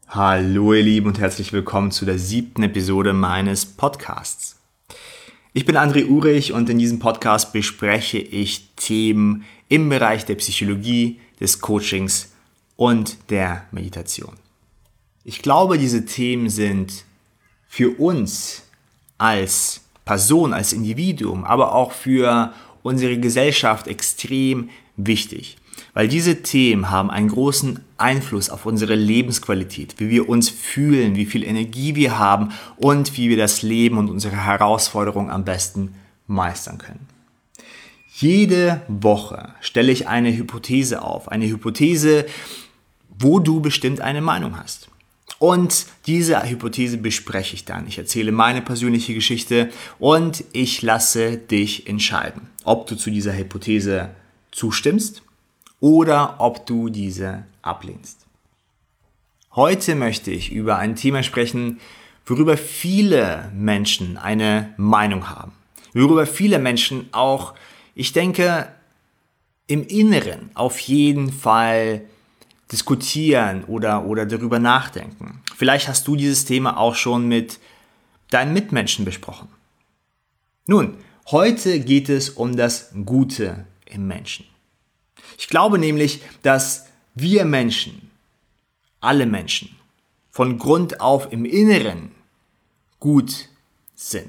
Hallo ihr Lieben und herzlich willkommen zu der 7. Episode meines Podcasts. Ich bin André Urich und in diesem Podcast bespreche ich Themen im Bereich der Psychologie, des Coachings und der Meditation. Ich glaube, diese Themen sind für uns als Person, als Individuum, aber auch für unsere Gesellschaft extrem wichtig. Weil diese Themen haben einen großen Einfluss auf unsere Lebensqualität, wie wir uns fühlen, wie viel Energie wir haben und wie wir das Leben und unsere Herausforderungen am besten meistern können. Jede Woche stelle ich eine Hypothese auf, wo du bestimmt eine Meinung hast. Und diese Hypothese bespreche ich dann. Ich erzähle meine persönliche Geschichte und ich lasse dich entscheiden, ob du zu dieser Hypothese zustimmst oder ob du diese ablehnst. Heute möchte ich über ein Thema sprechen, worüber viele Menschen eine Meinung haben. Worüber viele Menschen auch, ich denke, im Inneren auf jeden Fall diskutieren oder darüber nachdenken. Vielleicht hast du dieses Thema auch schon mit deinen Mitmenschen besprochen. Nun, heute geht es um das Gute im Menschen. Ich glaube nämlich, dass wir Menschen, alle Menschen, von Grund auf im Inneren gut sind.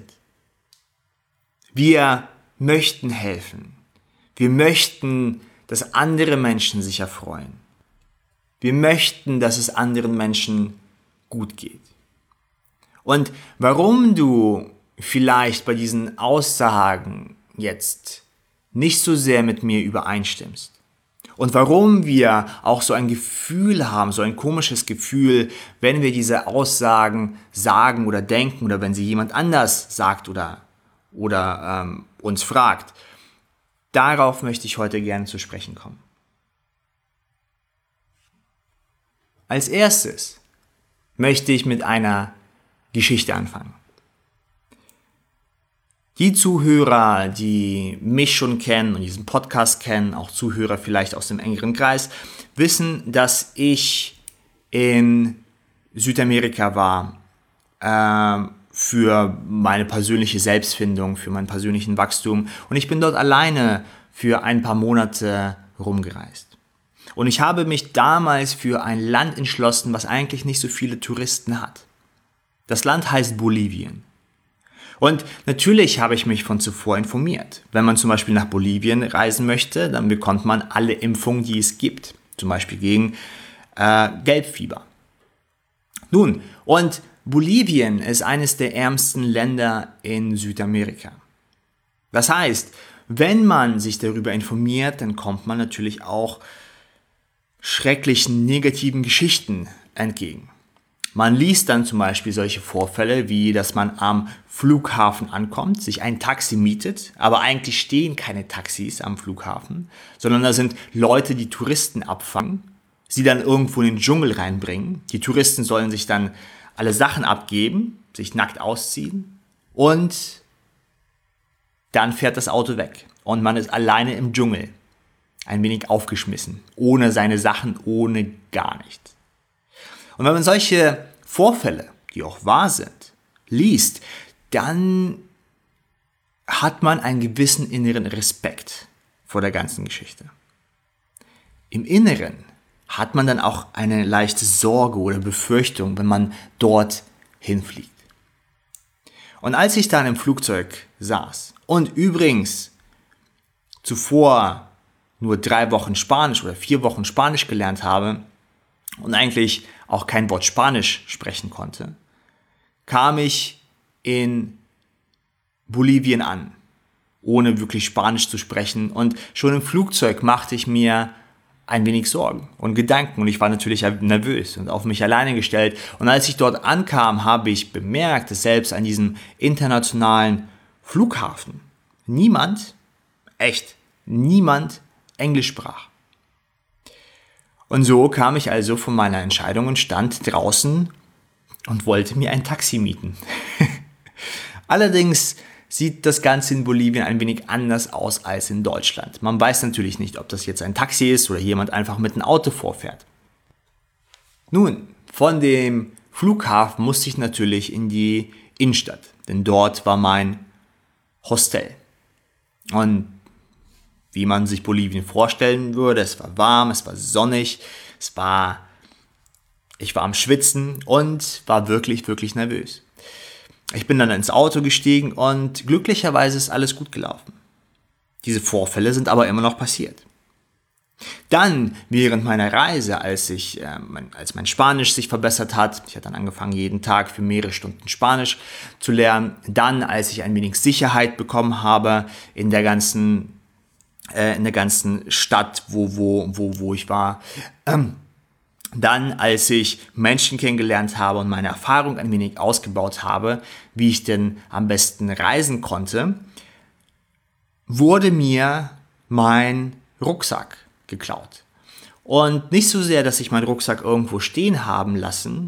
Wir möchten helfen. Wir möchten, dass andere Menschen sich erfreuen. Wir möchten, dass es anderen Menschen gut geht. Und warum du vielleicht bei diesen Aussagen jetzt nicht so sehr mit mir übereinstimmst, und warum wir auch so ein Gefühl haben, so ein komisches Gefühl, wenn wir diese Aussagen sagen oder denken oder wenn sie jemand anders sagt oder uns fragt. Darauf möchte ich heute gerne zu sprechen kommen. Als erstes möchte ich mit einer Geschichte anfangen. Die Zuhörer, die mich schon kennen und diesen Podcast kennen, auch Zuhörer vielleicht aus dem engeren Kreis, wissen, dass ich in Südamerika war für meine persönliche Selbstfindung, für meinen persönlichen Wachstum. Und ich bin dort alleine für ein paar Monate rumgereist. Und ich habe mich damals für ein Land entschlossen, was eigentlich nicht so viele Touristen hat. Das Land heißt Bolivien. Und natürlich habe ich mich von zuvor informiert. Wenn man zum Beispiel nach Bolivien reisen möchte, dann bekommt man alle Impfungen, die es gibt. Zum Beispiel gegen Gelbfieber. Nun, und Bolivien ist eines der ärmsten Länder in Südamerika. Das heißt, wenn man sich darüber informiert, dann kommt man natürlich auch schrecklichen negativen Geschichten entgegen. Man liest dann zum Beispiel solche Vorfälle, wie dass man am Flughafen ankommt, sich ein Taxi mietet, aber eigentlich stehen keine Taxis am Flughafen, sondern da sind Leute, die Touristen abfangen, sie dann irgendwo in den Dschungel reinbringen. Die Touristen sollen sich dann alle Sachen abgeben, sich nackt ausziehen und dann fährt das Auto weg und man ist alleine im Dschungel, ein wenig aufgeschmissen, ohne seine Sachen, ohne gar nichts. Und wenn man solche Vorfälle, die auch wahr sind, liest, dann hat man einen gewissen inneren Respekt vor der ganzen Geschichte. Im Inneren hat man dann auch eine leichte Sorge oder Befürchtung, wenn man dort hinfliegt. Und als ich dann im Flugzeug saß und übrigens zuvor nur 3 Wochen Spanisch oder 4 Wochen Spanisch gelernt habe, und eigentlich auch kein Wort Spanisch sprechen konnte, kam ich in Bolivien an, ohne wirklich Spanisch zu sprechen. Und schon im Flugzeug machte ich mir ein wenig Sorgen und Gedanken. Und ich war natürlich nervös und auf mich alleine gestellt. Und als ich dort ankam, habe ich bemerkt, dass selbst an diesem internationalen Flughafen niemand Englisch sprach. Und so kam ich also von meiner Entscheidung und stand draußen und wollte mir ein Taxi mieten. Allerdings sieht das Ganze in Bolivien ein wenig anders aus als in Deutschland. Man weiß natürlich nicht, ob das jetzt ein Taxi ist oder jemand einfach mit einem Auto vorfährt. Nun, Von dem Flughafen musste ich natürlich in die Innenstadt, denn dort war mein Hostel. Und wie man sich Bolivien vorstellen würde, es war warm, es war sonnig, ich war am Schwitzen und war wirklich, wirklich nervös. Ich bin dann ins Auto gestiegen und glücklicherweise ist alles gut gelaufen. Diese Vorfälle sind aber immer noch passiert. Dann, während meiner Reise, als mein Spanisch sich verbessert hat, ich habe dann angefangen, jeden Tag für mehrere Stunden Spanisch zu lernen. Dann, als ich ein wenig Sicherheit bekommen habe in der ganzen Stadt, wo ich war. Dann, als ich Menschen kennengelernt habe und meine Erfahrung ein wenig ausgebaut habe, wie ich denn am besten reisen konnte, wurde mir mein Rucksack geklaut. Und nicht so sehr, dass ich meinen Rucksack irgendwo stehen habe,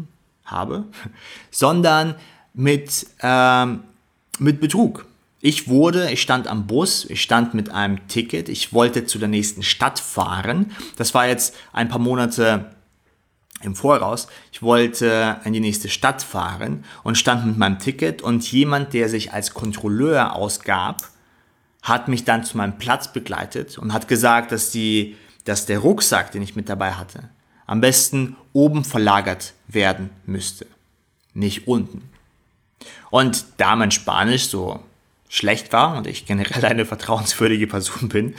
sondern mit Betrug. Ich stand am Bus, ich stand mit einem Ticket, ich wollte zu der nächsten Stadt fahren. Das war jetzt ein paar Monate im Voraus. Ich wollte in die nächste Stadt fahren und stand mit meinem Ticket und jemand, der sich als Kontrolleur ausgab, hat mich dann zu meinem Platz begleitet und hat gesagt, dass der Rucksack, den ich mit dabei hatte, am besten oben verlagert werden müsste, nicht unten. Und da mein Spanisch so schlecht war und ich generell eine vertrauenswürdige Person bin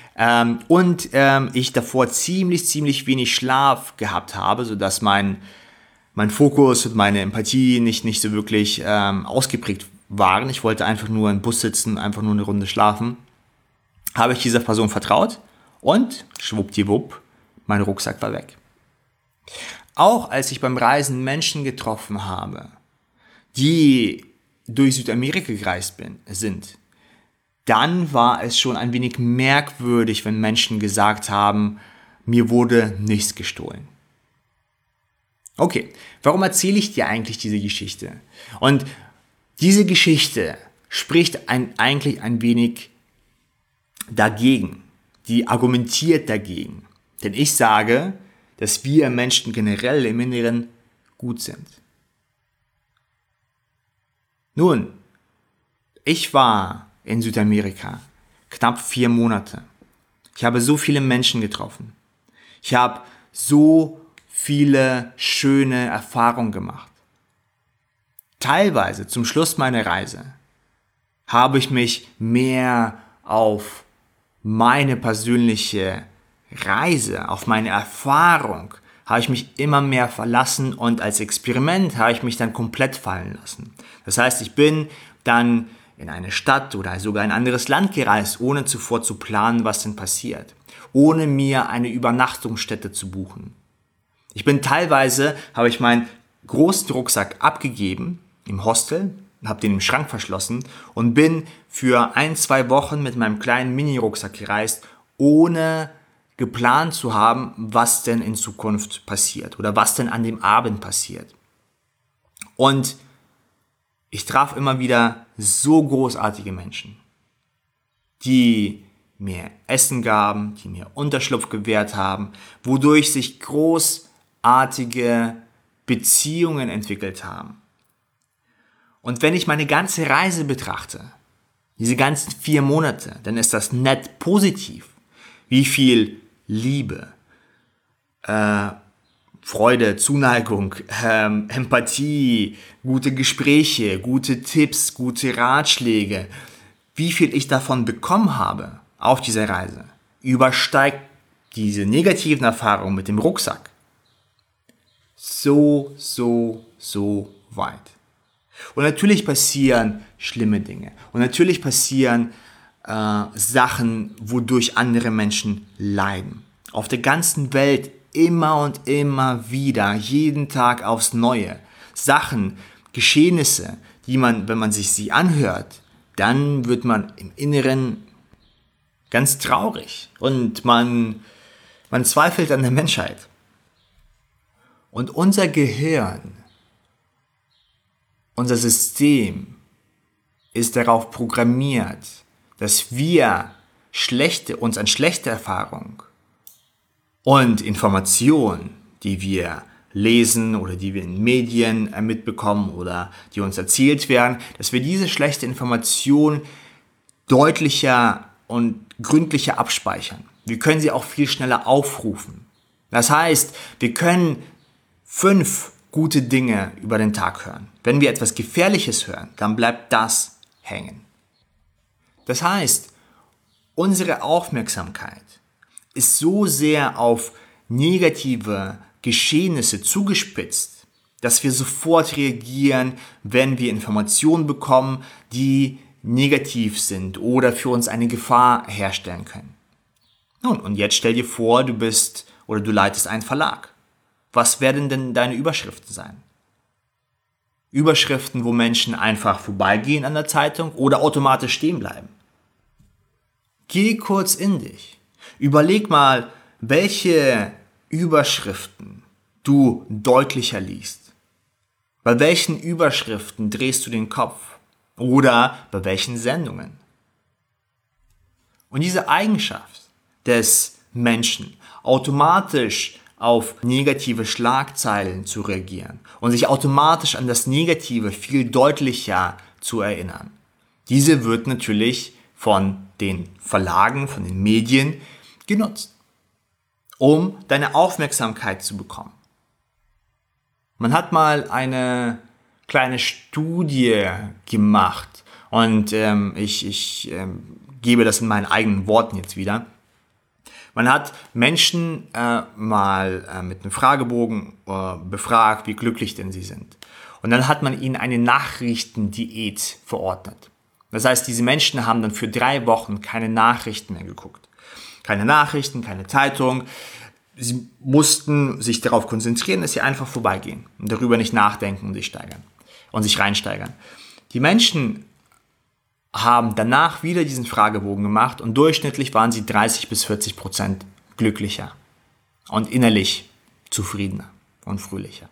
ich davor ziemlich wenig Schlaf gehabt habe, sodass mein Fokus und meine Empathie nicht so wirklich ausgeprägt waren. Ich wollte einfach nur im Bus sitzen, einfach nur eine Runde schlafen. Habe ich dieser Person vertraut und schwuppdiwupp, mein Rucksack war weg. Auch als ich beim Reisen Menschen getroffen habe, die durch Südamerika gereist sind, dann war es schon ein wenig merkwürdig, wenn Menschen gesagt haben, mir wurde nichts gestohlen. Okay, warum erzähle ich dir eigentlich diese Geschichte? Und diese Geschichte spricht eigentlich ein wenig dagegen, die argumentiert dagegen. Denn ich sage, dass wir Menschen generell im Inneren gut sind. Nun, ich war in Südamerika knapp 4 Monate. Ich habe so viele Menschen getroffen. Ich habe so viele schöne Erfahrungen gemacht. Teilweise zum Schluss meiner Reise habe ich mich mehr auf meine persönliche Reise, auf meine Erfahrung, habe ich mich immer mehr verlassen und als Experiment habe ich mich dann komplett fallen lassen. Das heißt, ich bin dann in eine Stadt oder sogar ein anderes Land gereist, ohne zuvor zu planen, was denn passiert, ohne mir eine Übernachtungsstätte zu buchen. Habe ich meinen großen Rucksack abgegeben im Hostel, habe den im Schrank verschlossen und bin für 1-2 Wochen mit meinem kleinen Mini-Rucksack gereist, ohne geplant zu haben, was denn in Zukunft passiert oder was denn an dem Abend passiert. Und ich traf immer wieder so großartige Menschen, die mir Essen gaben, die mir Unterschlupf gewährt haben, wodurch sich großartige Beziehungen entwickelt haben. Und wenn ich meine ganze Reise betrachte, diese ganzen 4 Monate, dann ist das net positiv. Wie viel Liebe, Freude, Zuneigung, Empathie, gute Gespräche, gute Tipps, gute Ratschläge, wie viel ich davon bekommen habe auf dieser Reise, übersteigt diese negativen Erfahrungen mit dem Rucksack so weit. Und natürlich passieren schlimme Dinge. Und natürlich passieren Sachen, wodurch andere Menschen leiden. Auf der ganzen Welt immer und immer wieder, jeden Tag aufs Neue. Sachen, Geschehnisse, die man, wenn man sich sie anhört, dann wird man im Inneren ganz traurig. Und man zweifelt an der Menschheit. Und unser Gehirn, unser System ist darauf programmiert, dass wir uns an schlechte Erfahrung und Informationen, die wir lesen oder die wir in Medien mitbekommen oder die uns erzählt werden, dass wir diese schlechte Information deutlicher und gründlicher abspeichern. Wir können sie auch viel schneller aufrufen. Das heißt, wir können 5 gute Dinge über den Tag hören. Wenn wir etwas Gefährliches hören, dann bleibt das hängen. Das heißt, unsere Aufmerksamkeit ist so sehr auf negative Geschehnisse zugespitzt, dass wir sofort reagieren, wenn wir Informationen bekommen, die negativ sind oder für uns eine Gefahr herstellen können. Nun, und jetzt stell dir vor, du leitest einen Verlag. Was werden denn deine Überschriften sein? Überschriften, wo Menschen einfach vorbeigehen an der Zeitung oder automatisch stehen bleiben. Geh kurz in dich. Überleg mal, welche Überschriften du deutlicher liest. Bei welchen Überschriften drehst du den Kopf? Oder bei welchen Sendungen? Und diese Eigenschaft des Menschen, automatisch auf negative Schlagzeilen zu reagieren und sich automatisch an das Negative viel deutlicher zu erinnern, diese wird natürlich von den Verlagen, von den Medien genutzt, um deine Aufmerksamkeit zu bekommen. Man hat mal eine kleine Studie gemacht und ich gebe das in meinen eigenen Worten jetzt wieder. Man hat Menschen mal mit einem Fragebogen befragt, wie glücklich denn sie sind. Und dann hat man ihnen eine Nachrichtendiät verordnet. Das heißt, diese Menschen haben dann für 3 Wochen keine Nachrichten mehr geguckt. Keine Nachrichten, keine Zeitung. Sie mussten sich darauf konzentrieren, dass sie einfach vorbeigehen und darüber nicht nachdenken und sich reinsteigern. Die Menschen haben danach wieder diesen Fragebogen gemacht und durchschnittlich waren sie 30-40% glücklicher und innerlich zufriedener und fröhlicher.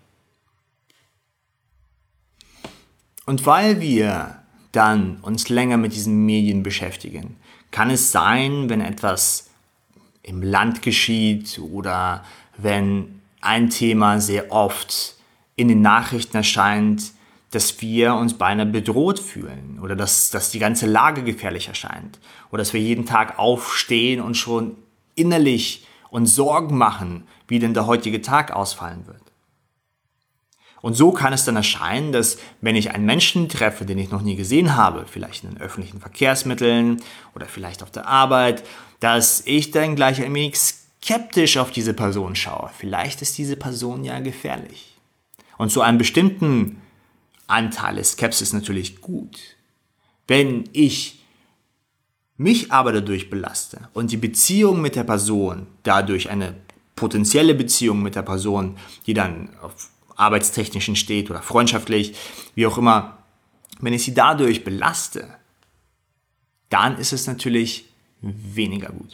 Und weil wir dann uns länger mit diesen Medien beschäftigen, kann es sein, wenn etwas im Land geschieht oder wenn ein Thema sehr oft in den Nachrichten erscheint, dass wir uns beinahe bedroht fühlen oder dass die ganze Lage gefährlich erscheint oder dass wir jeden Tag aufstehen und schon innerlich uns Sorgen machen, wie denn der heutige Tag ausfallen wird. Und so kann es dann erscheinen, dass wenn ich einen Menschen treffe, den ich noch nie gesehen habe, vielleicht in den öffentlichen Verkehrsmitteln oder vielleicht auf der Arbeit, dass ich dann gleich ein wenig skeptisch auf diese Person schaue. Vielleicht ist diese Person ja gefährlich. Und zu einem bestimmten Anteil ist Skepsis natürlich gut. Wenn ich mich aber dadurch belaste und die Beziehung mit der Person, dadurch eine potenzielle Beziehung mit der Person, die dann auf arbeitstechnischen steht oder freundschaftlich, wie auch immer, wenn ich sie dadurch belaste, dann ist es natürlich weniger gut.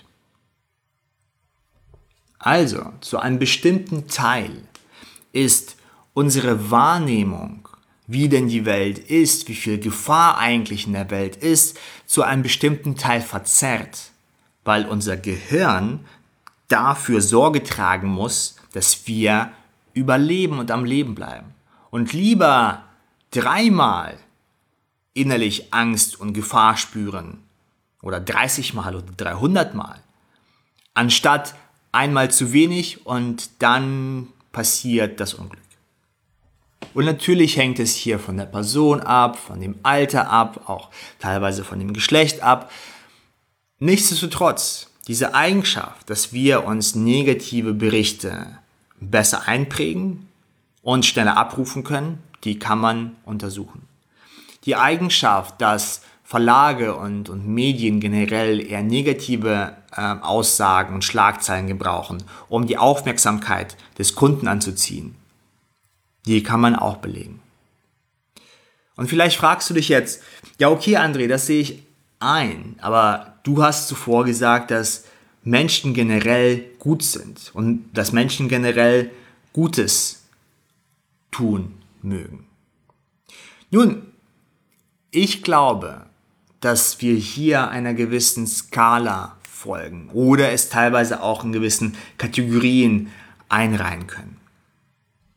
Also, zu einem bestimmten Teil ist unsere Wahrnehmung, wie denn die Welt ist, wie viel Gefahr eigentlich in der Welt ist, zu einem bestimmten Teil verzerrt, weil unser Gehirn dafür Sorge tragen muss, dass wir überleben und am Leben bleiben. Und lieber 3-mal innerlich Angst und Gefahr spüren oder 30-mal oder 300-mal, anstatt einmal zu wenig und dann passiert das Unglück. Und natürlich hängt es hier von der Person ab, von dem Alter ab, auch teilweise von dem Geschlecht ab. Nichtsdestotrotz, diese Eigenschaft, dass wir uns negative Berichte besser einprägen und schneller abrufen können, die kann man untersuchen. Die Eigenschaft, dass Verlage und Medien generell eher negative Aussagen und Schlagzeilen gebrauchen, um die Aufmerksamkeit des Kunden anzuziehen, die kann man auch belegen. Und vielleicht fragst du dich jetzt, ja okay André, das sehe ich ein, aber du hast zuvor gesagt, dass Menschen generell gut sind und dass Menschen generell Gutes tun mögen. Nun, ich glaube, dass wir hier einer gewissen Skala folgen oder es teilweise auch in gewissen Kategorien einreihen können.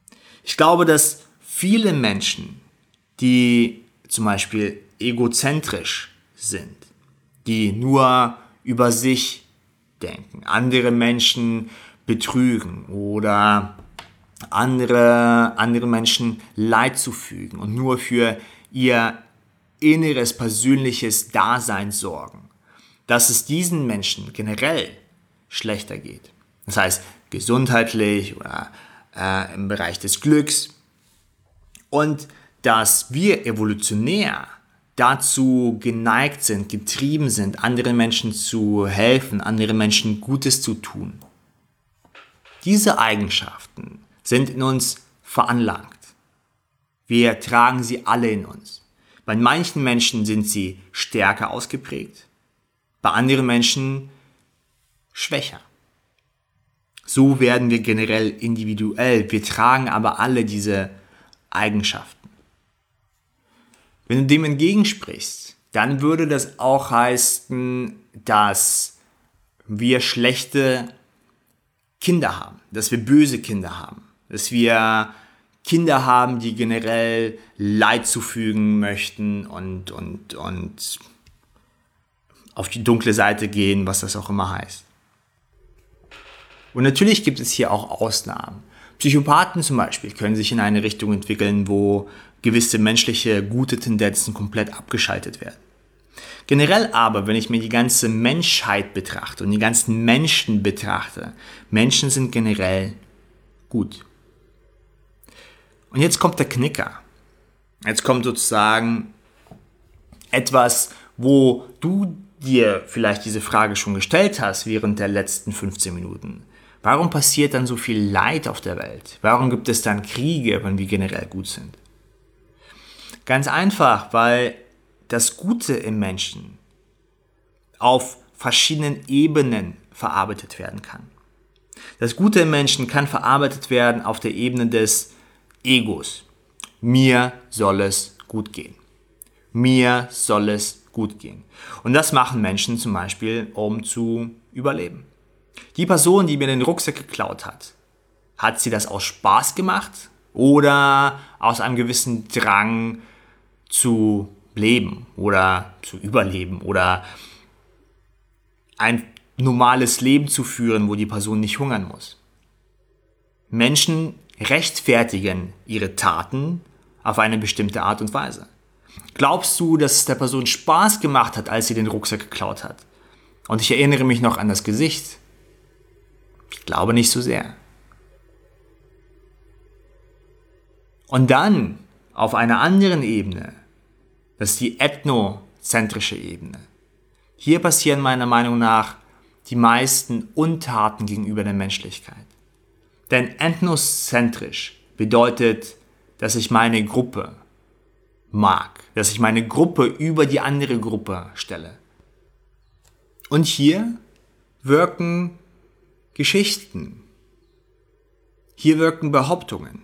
Ich glaube, dass viele Menschen, die zum Beispiel egozentrisch sind, die nur über sich denken, andere Menschen betrügen oder andere Menschen Leid zufügen und nur für ihr inneres, persönliches Dasein sorgen, dass es diesen Menschen generell schlechter geht. Das heißt, gesundheitlich oder im Bereich des Glücks. Und dass wir evolutionär dazu geneigt sind, getrieben sind, anderen Menschen zu helfen, anderen Menschen Gutes zu tun. Diese Eigenschaften sind in uns veranlagt. Wir tragen sie alle in uns. Bei manchen Menschen sind sie stärker ausgeprägt, bei anderen Menschen schwächer. So werden wir generell individuell. Wir tragen aber alle diese Eigenschaften. Wenn du dem entgegensprichst, dann würde das auch heißen, dass wir schlechte Kinder haben, dass wir böse Kinder haben, dass wir Kinder haben, die generell Leid zufügen möchten und auf die dunkle Seite gehen, was das auch immer heißt. Und natürlich gibt es hier auch Ausnahmen. Psychopathen zum Beispiel können sich in eine Richtung entwickeln, wo gewisse menschliche gute Tendenzen komplett abgeschaltet werden. Generell aber, wenn ich mir die ganze Menschheit betrachte und die ganzen Menschen betrachte, Menschen sind generell gut. Und jetzt kommt der Knicker. Jetzt kommt sozusagen etwas, wo du dir vielleicht diese Frage schon gestellt hast während der letzten 15 Minuten. Warum passiert dann so viel Leid auf der Welt? Warum gibt es dann Kriege, wenn wir generell gut sind? Ganz einfach, weil das Gute im Menschen auf verschiedenen Ebenen verarbeitet werden kann. Das Gute im Menschen kann verarbeitet werden auf der Ebene des Egos. Mir soll es gut gehen. Mir soll es gut gehen. Und das machen Menschen zum Beispiel, um zu überleben. Die Person, die mir den Rucksack geklaut hat sie das aus Spaß gemacht oder aus einem gewissen Drang zu leben oder zu überleben oder ein normales Leben zu führen, wo die Person nicht hungern muss? Menschen rechtfertigen ihre Taten auf eine bestimmte Art und Weise. Glaubst du, dass es der Person Spaß gemacht hat, als sie den Rucksack geklaut hat? Und ich erinnere mich noch an das Gesicht. Ich glaube nicht so sehr. Und dann auf einer anderen Ebene, das ist die ethnozentrische Ebene. Hier passieren meiner Meinung nach die meisten Untaten gegenüber der Menschlichkeit. Denn ethnozentrisch bedeutet, dass ich meine Gruppe mag, dass ich meine Gruppe über die andere Gruppe stelle. Und hier wirken Geschichten. Hier wirken Behauptungen.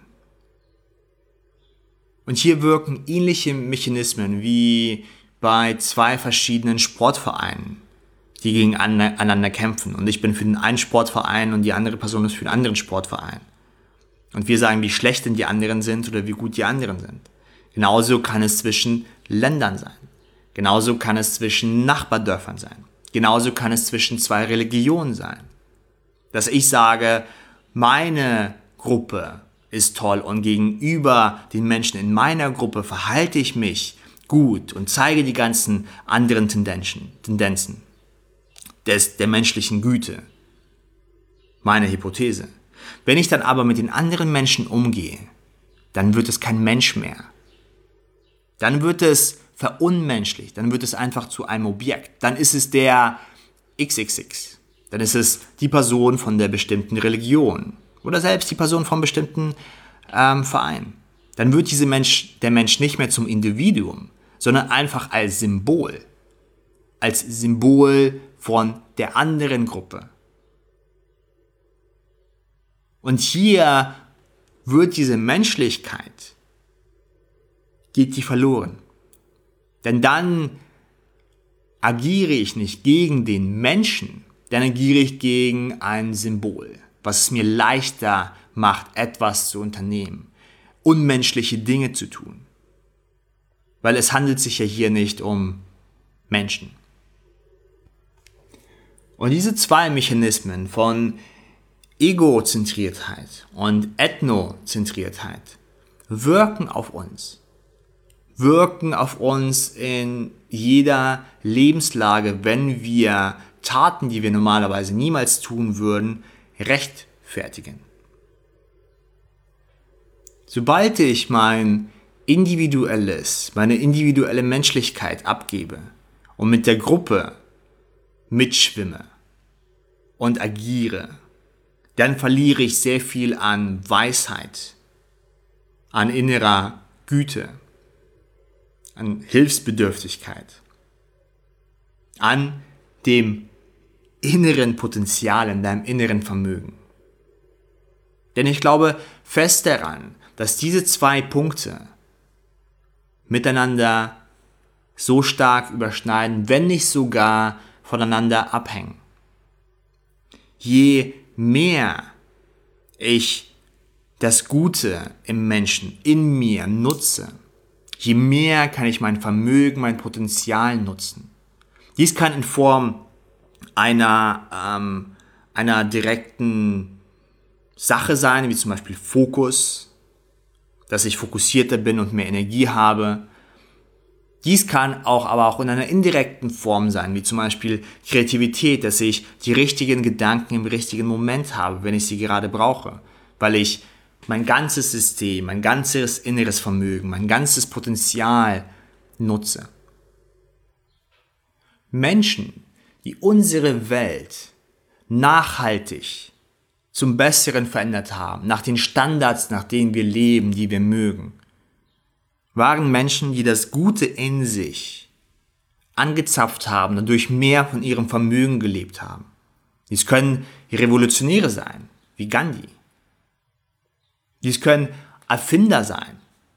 Und hier wirken ähnliche Mechanismen wie bei zwei verschiedenen Sportvereinen, die gegeneinander kämpfen. Und ich bin für den einen Sportverein und die andere Person ist für den anderen Sportverein. Und wir sagen, wie schlecht denn die anderen sind oder wie gut die anderen sind. Genauso kann es zwischen Ländern sein. Genauso kann es zwischen Nachbardörfern sein. Genauso kann es zwischen zwei Religionen sein. Dass ich sage, meine Gruppe ist toll und gegenüber den Menschen in meiner Gruppe verhalte ich mich gut und zeige die ganzen anderen Tendenzen der menschlichen Güte. Meine Hypothese. Wenn ich dann aber mit den anderen Menschen umgehe, dann wird es kein Mensch mehr. Dann wird es verunmenschlicht, dann wird es einfach zu einem Objekt. Dann ist es der XXX. Dann ist es die Person von der bestimmten Religion oder selbst die Person vom bestimmten Verein. Dann wird der Mensch nicht mehr zum Individuum, sondern einfach als Symbol von der anderen Gruppe. Und hier wird diese Menschlichkeit, geht die verloren. Denn dann agiere ich nicht gegen den Menschen, dann agiere ich gegen ein Symbol, was es mir leichter macht, etwas zu unternehmen. unmenschliche Dinge zu tun. Weil es handelt sich ja hier nicht um Menschen. Und diese zwei Mechanismen von Egozentriertheit und Ethnozentriertheit wirken auf uns in jeder Lebenslage, wenn wir Taten, die wir normalerweise niemals tun würden, rechtfertigen. Sobald ich meine individuelle Menschlichkeit abgebe und mit der Gruppe mitschwimme und agiere, dann verliere ich sehr viel an Weisheit, an innerer Güte, an Hilfsbedürftigkeit, an dem inneren Potenzial, in deinem inneren Vermögen. Denn ich glaube fest daran, dass diese zwei Punkte miteinander so stark überschneiden, wenn nicht sogar voneinander abhängen. Je mehr ich das Gute im Menschen, in mir nutze, je mehr kann ich mein Vermögen, mein Potenzial nutzen. Dies kann in Form einer direkten Sache sein, wie zum Beispiel Fokus, dass ich fokussierter bin und mehr Energie habe. Dies kann aber auch in einer indirekten Form sein, wie zum Beispiel Kreativität, dass ich die richtigen Gedanken im richtigen Moment habe, wenn ich sie gerade brauche, weil ich mein ganzes System, mein ganzes inneres Vermögen, mein ganzes Potenzial nutze. Menschen, die unsere Welt nachhaltig zum Besseren verändert haben, nach den Standards, nach denen wir leben, die wir mögen, waren Menschen, die das Gute in sich angezapft haben und durch mehr von ihrem Vermögen gelebt haben. Dies können Revolutionäre sein, wie Gandhi. Dies können Erfinder sein.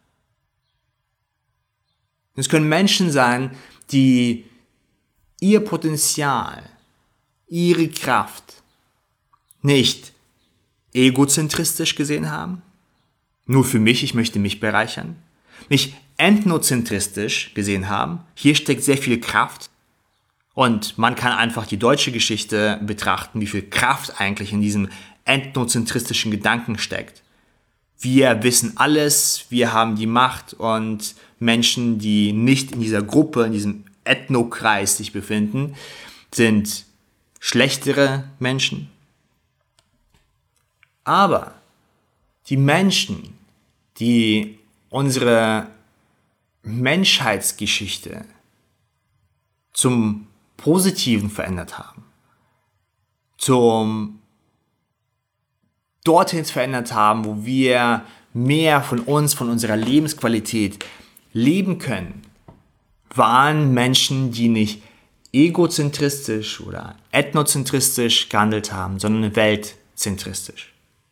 Es können Menschen sein, die ihr Potenzial, ihre Kraft nicht egozentristisch gesehen haben, nur für mich, ich möchte mich bereichern, nicht ethnozentristisch gesehen haben, hier steckt sehr viel Kraft und man kann einfach die deutsche Geschichte betrachten, wie viel Kraft eigentlich in diesem ethnozentristischen Gedanken steckt. Wir wissen alles, wir haben die Macht und Menschen, die nicht in dieser Gruppe, in diesem Ethnokreis sich befinden, sind schlechtere Menschen. Aber die Menschen, die unsere Menschheitsgeschichte zum Positiven verändert haben, dorthin verändert haben, wo wir mehr von uns, von unserer Lebensqualität leben können, waren Menschen, die nicht egozentristisch oder ethnozentristisch gehandelt haben, sondern weltzentristisch.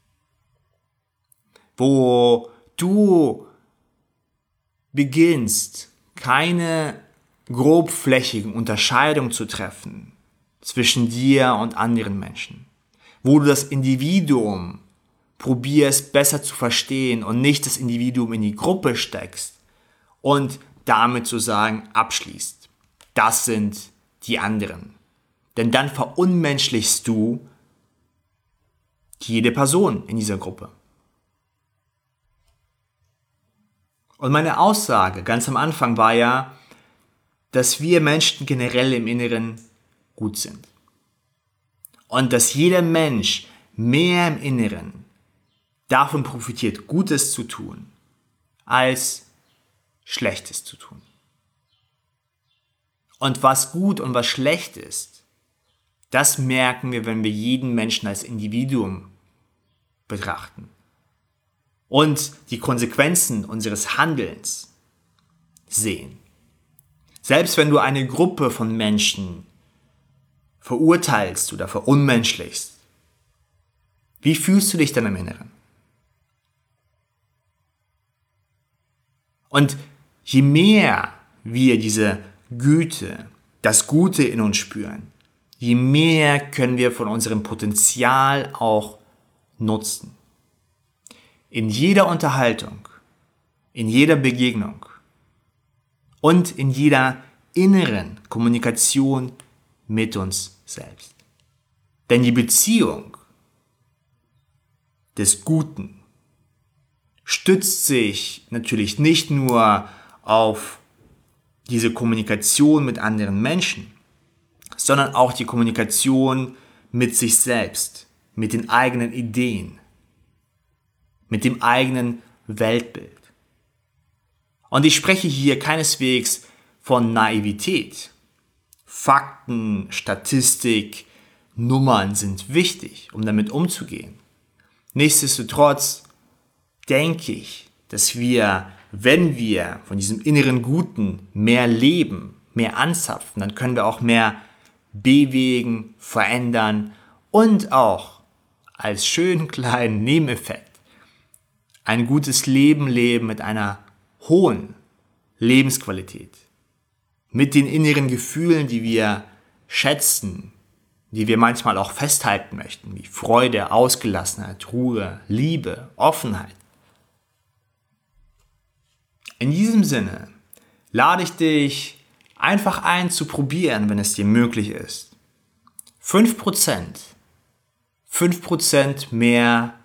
Wo du beginnst, keine grobflächigen Unterscheidungen zu treffen zwischen dir und anderen Menschen. Wo du das Individuum probierst besser zu verstehen und nicht das Individuum in die Gruppe steckst und damit sozusagen abschließt. Das sind die anderen. Denn dann verunmenschlichst du jede Person in dieser Gruppe. Und meine Aussage ganz am Anfang war ja, dass wir Menschen generell im Inneren gut sind. Und dass jeder Mensch mehr im Inneren davon profitiert, Gutes zu tun, als Schlechtes zu tun. Und was gut und was schlecht ist, das merken wir, wenn wir jeden Menschen als Individuum betrachten. Und die Konsequenzen unseres Handelns sehen. Selbst wenn du eine Gruppe von Menschen verurteilst oder verunmenschlichst, wie fühlst du dich dann im Inneren? Und je mehr wir diese Güte, das Gute in uns spüren, je mehr können wir von unserem Potenzial auch nutzen. In jeder Unterhaltung, in jeder Begegnung und in jeder inneren Kommunikation mit uns selbst. Denn die Beziehung des Guten stützt sich natürlich nicht nur auf diese Kommunikation mit anderen Menschen, sondern auch die Kommunikation mit sich selbst, mit den eigenen Ideen, mit dem eigenen Weltbild. Und ich spreche hier keineswegs von Naivität. Fakten, Statistik, Nummern sind wichtig, um damit umzugehen. Nichtsdestotrotz denke ich, dass wir, wenn wir von diesem inneren Guten mehr leben, mehr anzapfen, dann können wir auch mehr bewegen, verändern und auch als schönen kleinen Nebeneffekt ein gutes Leben leben mit einer hohen Lebensqualität, mit den inneren Gefühlen, die wir schätzen, die wir manchmal auch festhalten möchten, wie Freude, Ausgelassenheit, Ruhe, Liebe, Offenheit. In diesem Sinne lade ich dich einfach ein zu probieren, wenn es dir möglich ist. 5% mehr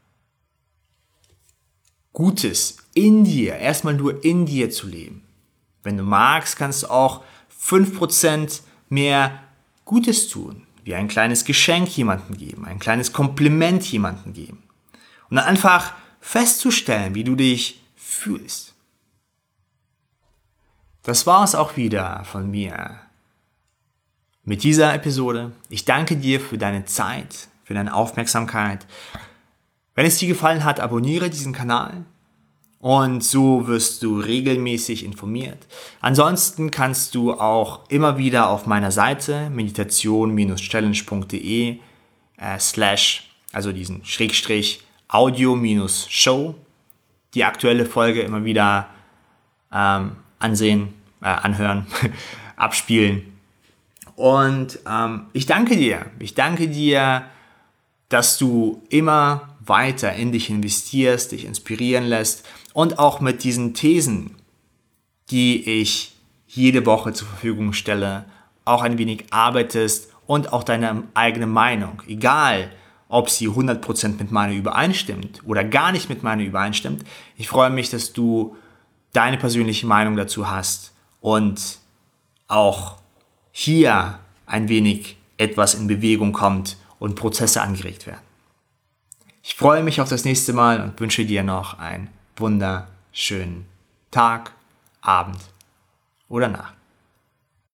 Gutes in dir, erstmal nur in dir zu leben. Wenn du magst, kannst du auch 5% mehr Gutes tun, wie ein kleines Geschenk jemandem geben, ein kleines Kompliment jemandem geben. Und dann einfach festzustellen, wie du dich fühlst. Das war es auch wieder von mir mit dieser Episode. Ich danke dir für deine Zeit, für deine Aufmerksamkeit. Wenn es dir gefallen hat, abonniere diesen Kanal und so wirst du regelmäßig informiert. Ansonsten kannst du auch immer wieder auf meiner Seite meditation-challenge.de also diesen Schrägstrich Audio-Show die aktuelle Folge immer wieder anhören, abspielen. Und ich danke dir. Ich danke dir, dass du immer weiter in dich investierst, dich inspirieren lässt und auch mit diesen Thesen, die ich jede Woche zur Verfügung stelle, auch ein wenig arbeitest und auch deine eigene Meinung, egal ob sie 100% mit meiner übereinstimmt oder gar nicht mit meiner übereinstimmt. Ich freue mich, dass du deine persönliche Meinung dazu hast und auch hier ein wenig etwas in Bewegung kommt und Prozesse angeregt werden. Ich freue mich auf das nächste Mal und wünsche dir noch einen wunderschönen Tag, Abend oder Nacht.